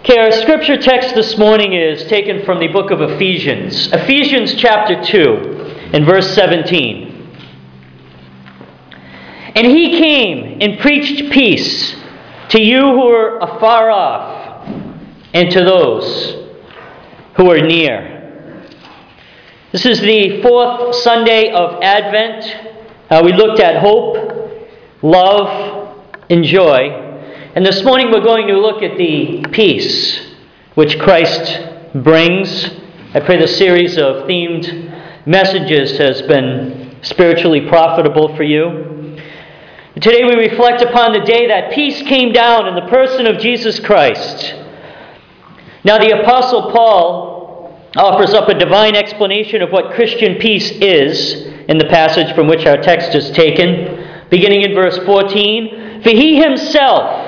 Okay, our scripture text this morning is taken from the book of Ephesians. Ephesians chapter 2 and verse 17. And he came and preached peace to you who are afar off and to those who are near. This is the fourth Sunday of Advent. We looked at hope, love, and joy. And this morning we're going to look at the peace which Christ brings. I pray the series of themed messages has been spiritually profitable for you. And today we reflect upon the day that peace came down in the person of Jesus Christ. Now the Apostle Paul offers up a divine explanation of what Christian peace is in the passage from which our text is taken, beginning in verse 14. For he himself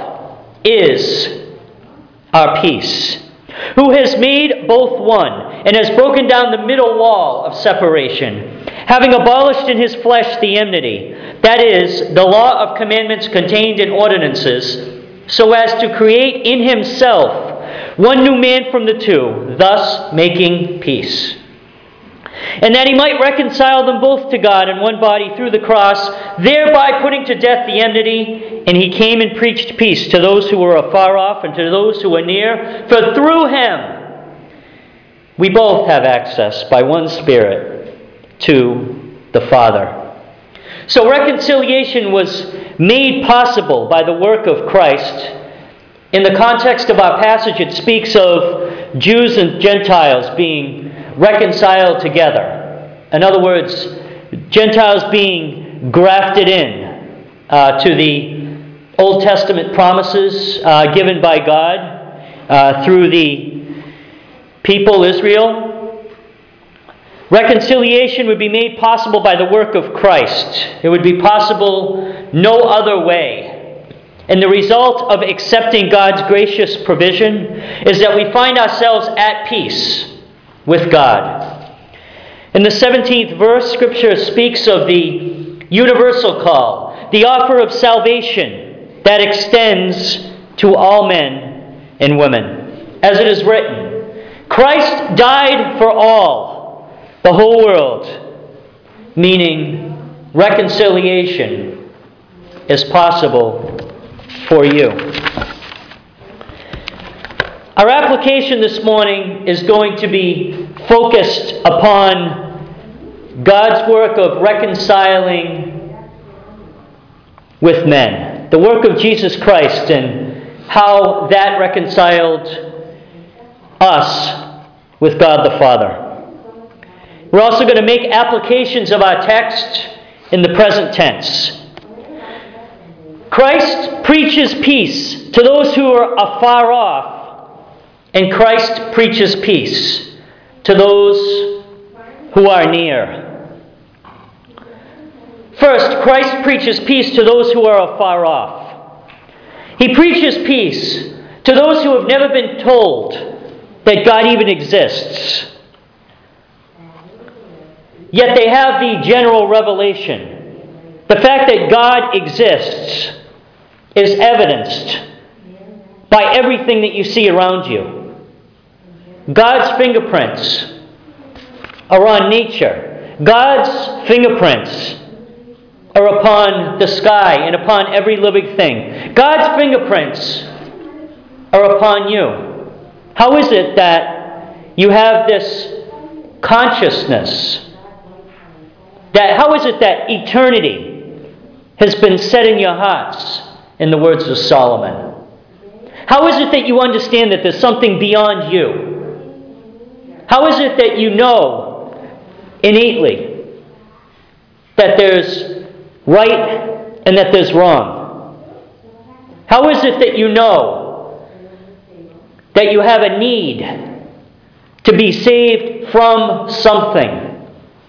is our peace, who has made both one, and has broken down the middle wall of separation, having abolished in his flesh the enmity, that is, the law of commandments contained in ordinances, so as to create in himself one new man from the two, thus making peace. And that he might reconcile them both to God in one body through the cross, thereby putting to death the enmity. And he came and preached peace to those who were afar off and to those who were near. For through him we both have access by one Spirit to the Father. So reconciliation was made possible by the work of Christ. In the context of our passage, it speaks of Jews and Gentiles being reconciled together. In other words, Gentiles being grafted in to the Old Testament promises given by God through the people Israel. Reconciliation would be made possible by the work of Christ. It would be possible no other way. And the result of accepting God's gracious provision is that we find ourselves at peace with God. In the 17th verse, Scripture speaks of the universal call, the offer of salvation that extends to all men and women. As it is written, Christ died for all, the whole world, meaning reconciliation is possible for you. Our application this morning is going to be focused upon God's work of reconciling with men. The work of Jesus Christ and how that reconciled us with God the Father. We're also going to make applications of our text in the present tense. Christ preaches peace to those who are afar off, and Christ preaches peace to those who are near. First, Christ preaches peace to those who are afar off. He preaches peace to those who have never been told that God even exists. Yet they have the general revelation. The fact that God exists is evidenced by everything that you see around you. God's fingerprints are on nature. God's fingerprints are upon the sky and upon every living thing. God's fingerprints are upon you. How is it that you have this consciousness? How is it that eternity has been set in your hearts, in the words of Solomon? How is it that you understand that there's something beyond you? How is it that you know innately that there's right and that there's wrong? How is it that you know that you have a need to be saved from something?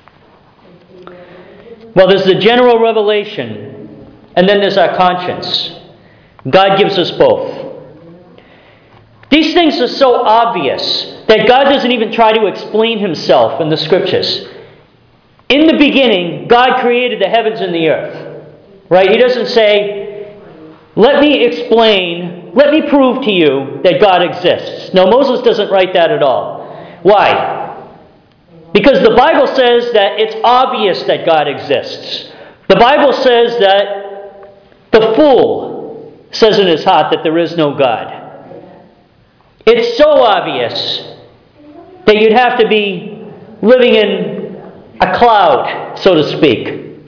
Well, there's the general revelation, and then there's our conscience. God gives us both. These things are so obvious that God doesn't even try to explain himself in the Scriptures. In the beginning, God created the heavens and the earth. Right? He doesn't say, let me explain let me prove to you that God exists. No, Moses doesn't write that at all. Why? Because the Bible says that it's obvious that God exists. The Bible says that the fool says in his heart that there is no God. It's so obvious that you'd have to be living in a cloud, so to speak.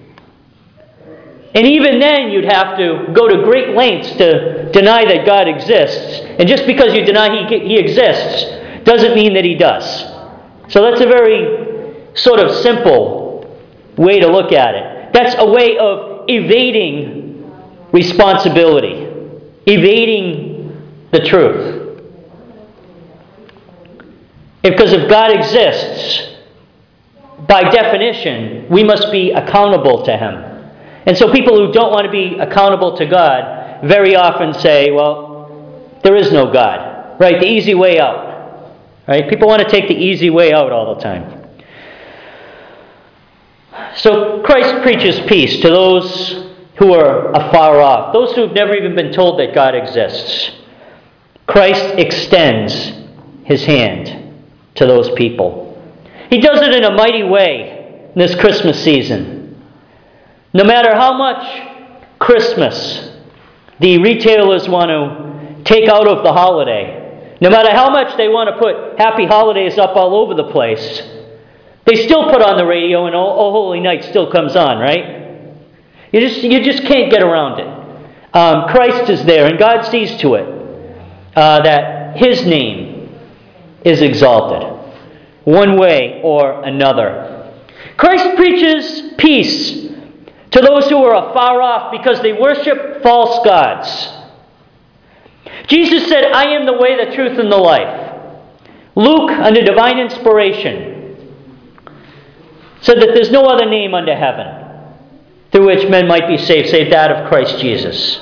And even then, you'd have to go to great lengths to deny that God exists. And just because you deny He exists doesn't mean that He does. So that's a very sort of simple way to look at it. That's a way of evading responsibility, evading the truth. Because if God exists, by definition, we must be accountable to Him. And so people who don't want to be accountable to God very often say, well, there is no God. Right? The easy way out. Right? People want to take the easy way out all the time. So Christ preaches peace to those who are afar off, those who have never even been told that God exists. Christ extends His hand to those people. He does it in a mighty way in this Christmas season. No matter how much Christmas the retailers want to take out of the holiday, no matter how much they want to put happy holidays up all over the place, they still put on the radio and Oh Holy Night still comes on, right? You just can't get around it. Christ is there, and God sees to it that His name is exalted, one way or another. Christ preaches peace to those who are afar off because they worship false gods. Jesus said, I am the way, the truth, and the life. Luke, under divine inspiration, said that there's no other name under heaven through which men might be saved, save that of Christ Jesus.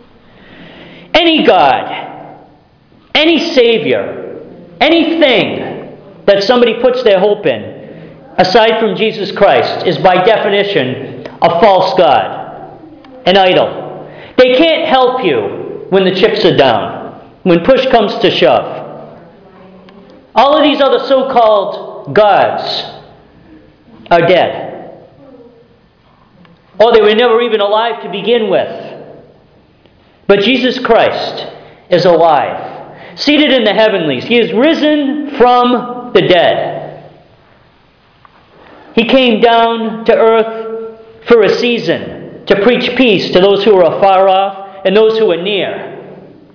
Any God, any Savior, anything that somebody puts their hope in, aside from Jesus Christ, is by definition a false god, an idol. They can't help you when the chips are down, when push comes to shove. All of these other so-called gods are dead. Or they were never even alive to begin with. But Jesus Christ is alive, seated in the heavenlies. He is risen from the dead. He came down to earth for a season to preach peace to those who are afar off and those who are near.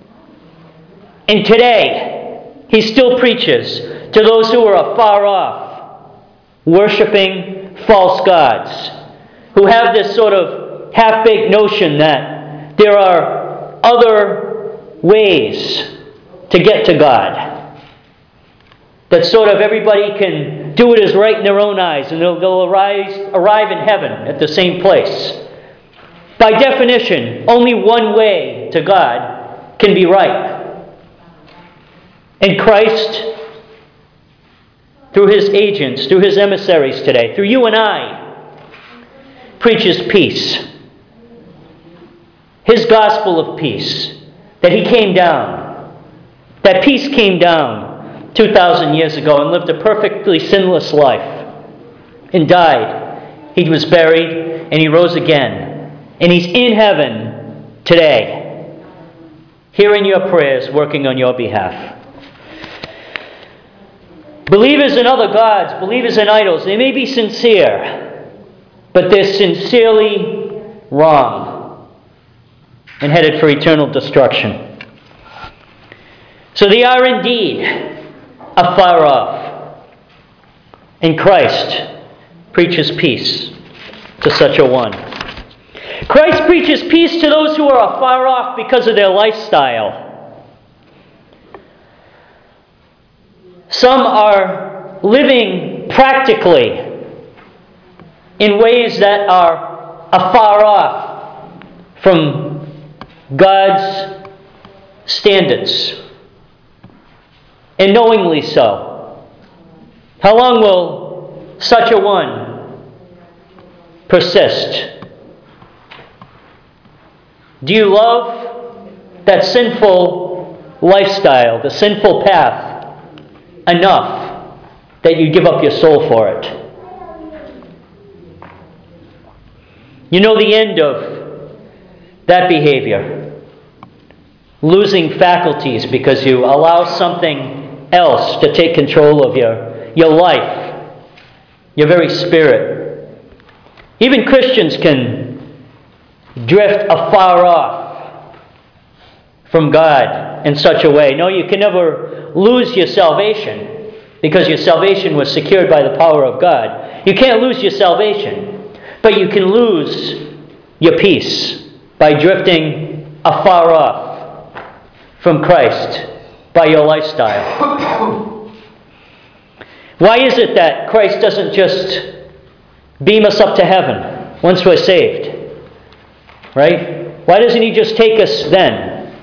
And today, He still preaches to those who are afar off, worshiping false gods, who have this sort of half-baked notion that there are other ways to get to God. That sort of everybody can do it as right in their own eyes, and they'll arrive in heaven at the same place. By definition, only one way to God can be right. And Christ, through His agents, through His emissaries today, through you and I, preaches peace. His gospel of peace, that He came down, that peace came down 2,000 years ago and lived a perfectly sinless life and died. He was buried and He rose again. And He's in heaven today, hearing your prayers, working on your behalf. Believers in other gods, believers in idols, they may be sincere, but they're sincerely wrong and headed for eternal destruction. So they are indeed afar off. And Christ preaches peace to such a one. Christ preaches peace to those who are afar off because of their lifestyle. Some are living practically in ways that are afar off from God's standards. And knowingly so. How long will such a one persist? Do you love that sinful lifestyle, the sinful path, enough that you give up your soul for it. You know the end of that behavior. Losing faculties because you allow something else to take control of your life, your very spirit. Even Christians can drift afar off from God in such a way. No, you can never lose your salvation because your salvation was secured by the power of God. You can't lose your salvation, but you can lose your peace by drifting afar off from Christ by your lifestyle. Why is it that Christ doesn't just beam us up to heaven once we're saved? Right? Why doesn't He just take us then?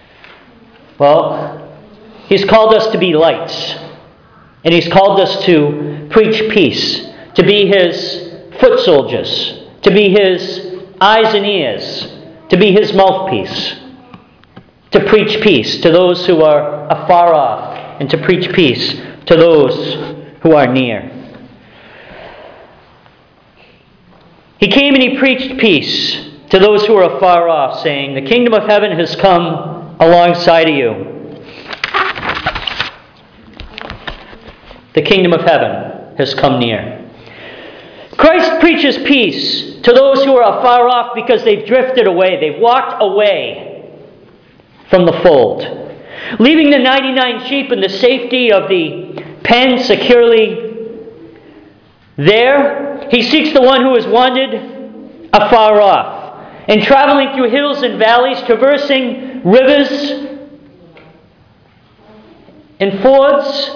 Well, He's called us to be lights. And He's called us to preach peace, to be His foot soldiers, to be His eyes and ears, to be His mouthpiece, to preach peace to those who are afar off, and to preach peace to those who are near. He came and He preached peace to those who are afar off, saying, "The kingdom of heaven has come alongside of you." The kingdom of heaven has come near. Christ preaches peace to those who are afar off because they've drifted away. They've walked away from the fold. Leaving the 99 sheep in the safety of the pen securely there, He seeks the one who has wandered afar off. And traveling through hills and valleys, traversing rivers and fords,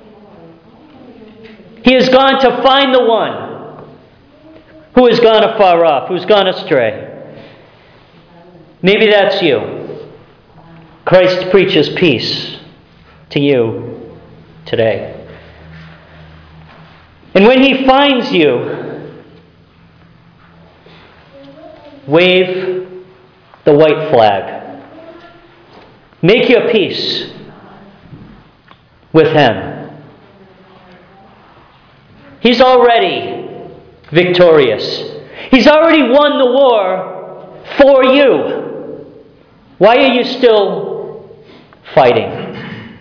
He has gone to find the one who has gone afar off, who's gone astray. Maybe that's you. Christ preaches peace to you today. And when He finds you, wave the white flag. Make your peace with Him. He's already victorious. He's already won the war for you. Why are you still fighting?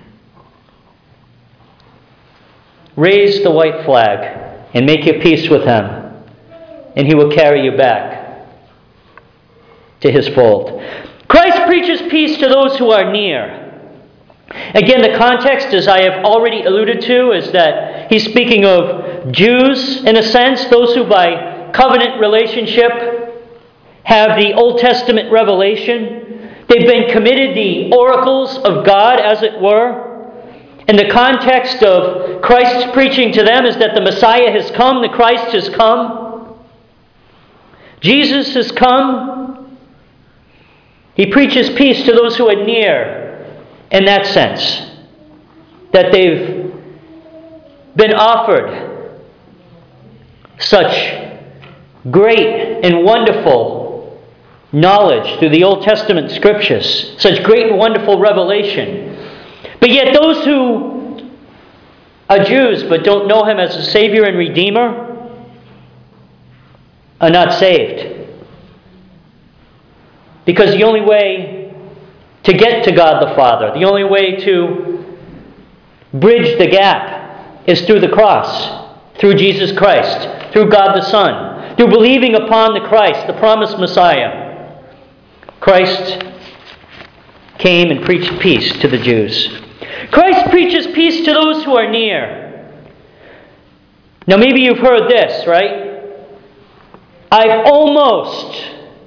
Raise the white flag and make your peace with Him, and He will carry you back to His fold. Christ preaches peace to those who are near. Again, the context, as I have already alluded to, is that He's speaking of Jews, in a sense, those who by covenant relationship have the Old Testament revelation. They've been committed the oracles of God, as it were. And the context of Christ's preaching to them is that the Messiah has come, the Christ has come. Jesus has come. He preaches peace to those who are near in that sense, that they've been offered such great and wonderful knowledge through the Old Testament Scriptures, such great and wonderful revelation. But yet those who are Jews but don't know Him as a Savior and Redeemer are not saved. Because the only way to get to God the Father, the only way to bridge the gap is through the cross, through Jesus Christ, through God the Son, through believing upon the Christ, the promised Messiah. Christ came and preached peace to the Jews. Christ preaches peace to those who are near. Now maybe you've heard this, right? I've almost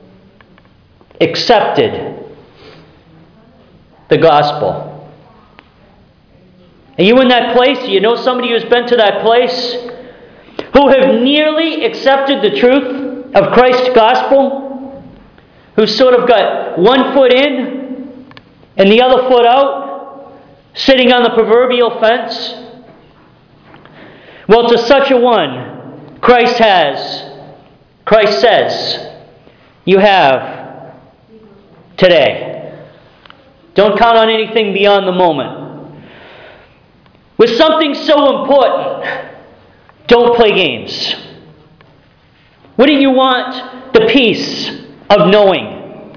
accepted the gospel. Are you in that place? Do you know somebody who's been to that place? Who have nearly accepted the truth of Christ's gospel? Who's sort of got one foot in and the other foot out, sitting on the proverbial fence? Well, to such a one, Christ says, you have today Don't count on anything beyond the moment. With something so important, don't play games. Wouldn't you want the peace of knowing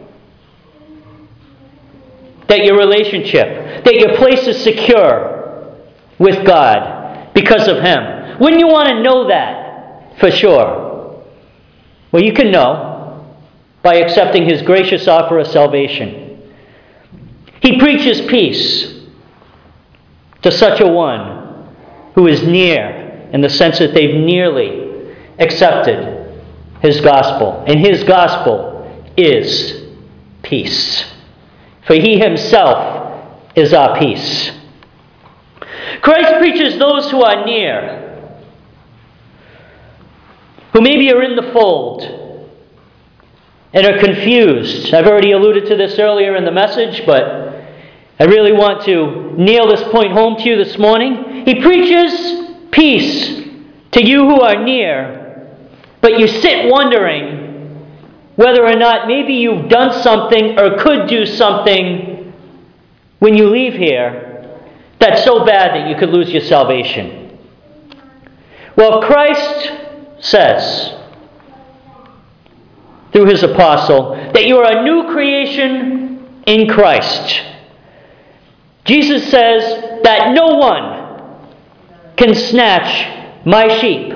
that your relationship, that your place is secure with God because of Him? Wouldn't you want to know that for sure? Well, you can know by accepting His gracious offer of salvation. He preaches peace to such a one who is near, in the sense that they've nearly accepted His gospel. And His gospel is peace. For He Himself is our peace. Christ preaches those who are near, who maybe are in the fold and are confused. I've already alluded to this earlier in the message, but I really want to nail this point home to you this morning. He preaches peace to you who are near, but you sit wondering whether or not maybe you've done something or could do something when you leave here that's so bad that you could lose your salvation. Well, Christ says through His apostle that you are a new creation in Christ. Jesus says that no one can snatch my sheep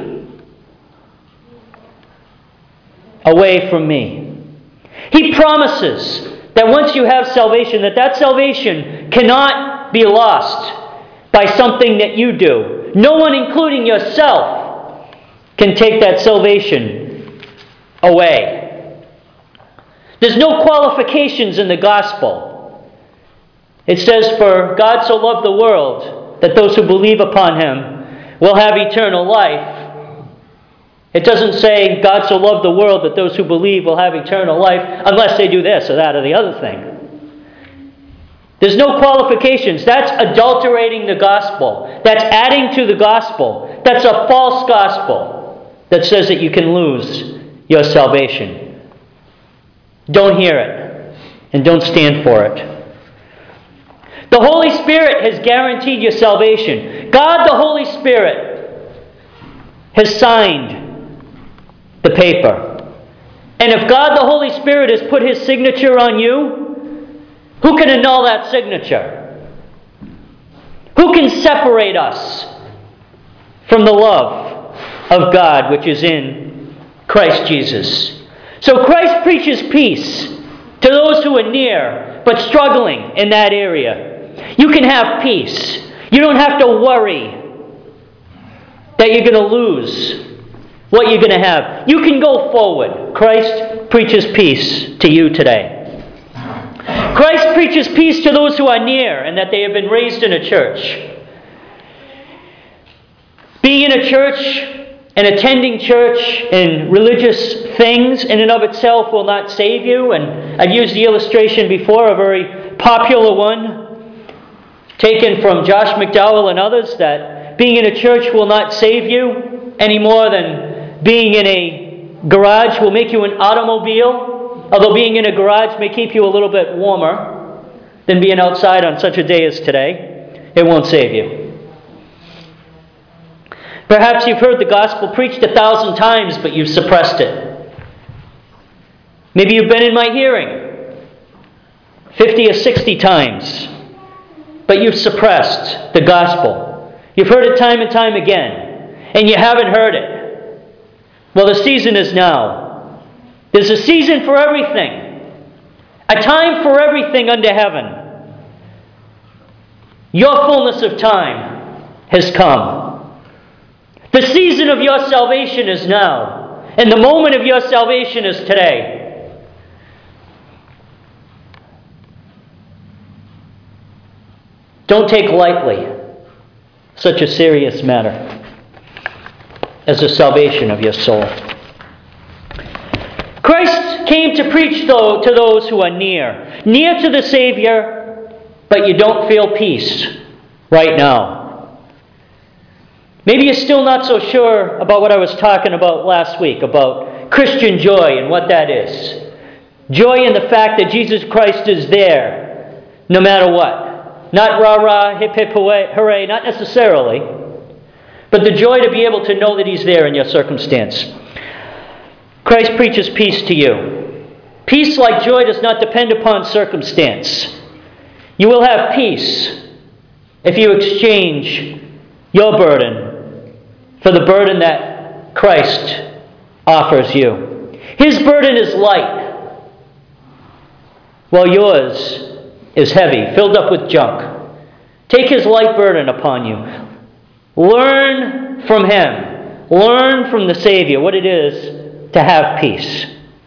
away from me. He promises that once you have salvation, that salvation cannot be lost by something that you do. No one, including yourself, can take that salvation away. There's no qualifications in the gospel. It says, for God so loved the world that those who believe upon Him will have eternal life. It doesn't say God so loved the world that those who believe will have eternal life unless they do this or that or the other thing. There's no qualifications. That's adulterating the gospel. That's adding to the gospel. That's a false gospel that says that you can lose your salvation. Don't hear it and don't stand for it. The Holy Spirit has guaranteed your salvation. God, the Holy Spirit, has signed the paper. And if God, the Holy Spirit, has put His signature on you, who can annul that signature? Who can separate us from the love of God which is in Christ Jesus? So Christ preaches peace to those who are near but struggling in that area. You can have peace. You don't have to worry that you're going to lose what you're going to have. You can go forward. Christ preaches peace to you today. Christ preaches peace to those who are near and that they have been raised in a church. Being in a church and attending church and religious things in and of itself will not save you. And I've used the illustration before, a very popular one, taken from Josh McDowell and others, that being in a church will not save you any more than being in a garage will make you an automobile, although being in a garage may keep you a little bit warmer than being outside on such a day as today. It won't save you. Perhaps you've heard the gospel preached 1,000 times, but you've suppressed it. Maybe you've been in my hearing 50 or 60 times, but you've suppressed the gospel. You've heard it time and time again, and you haven't heard it. Well, the season is now. There's a season for everything. A time for everything under heaven. Your fullness of time has come. The season of your salvation is now, and the moment of your salvation is today. Don't take lightly such a serious matter as the salvation of your soul. Christ came to preach, though, to those who are near to the Savior, but you don't feel peace right now. Maybe you're still not so sure about what I was talking about last week, about Christian joy and what that is. Joy in the fact that Jesus Christ is there, no matter what. Not rah-rah, hip-hip, hooray, not necessarily. But the joy to be able to know that He's there in your circumstance. Christ preaches peace to you. Peace, like joy, does not depend upon circumstance. You will have peace if you exchange your burden for the burden that Christ offers you. His burden is light, while yours is heavy, filled up with junk. Take His light burden upon you. Learn from Him. Learn from the Savior what it is to have peace.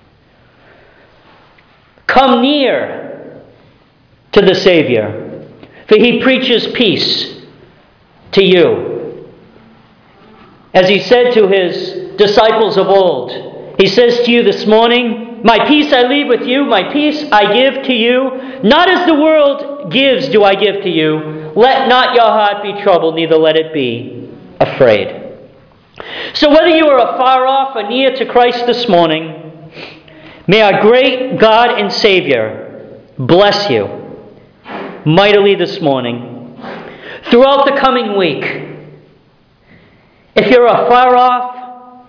Come near to the Savior, for He preaches peace to you. As He said to His disciples of old, He says to you this morning, my peace I leave with you, my peace I give to you. Not as the world gives do I give to you. Let not your heart be troubled, neither let it be afraid. So whether you are afar off or near to Christ this morning, may our great God and Savior bless you mightily this morning. Throughout the coming week, if you're afar off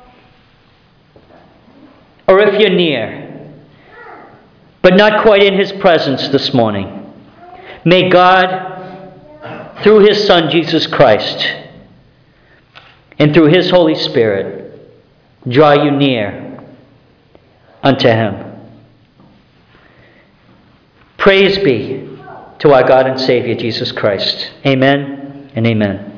or if you're near, but not quite in His presence this morning, may God, through His Son Jesus Christ, and through His Holy Spirit, draw you near unto Him. Praise be to our God and Savior, Jesus Christ. Amen and amen.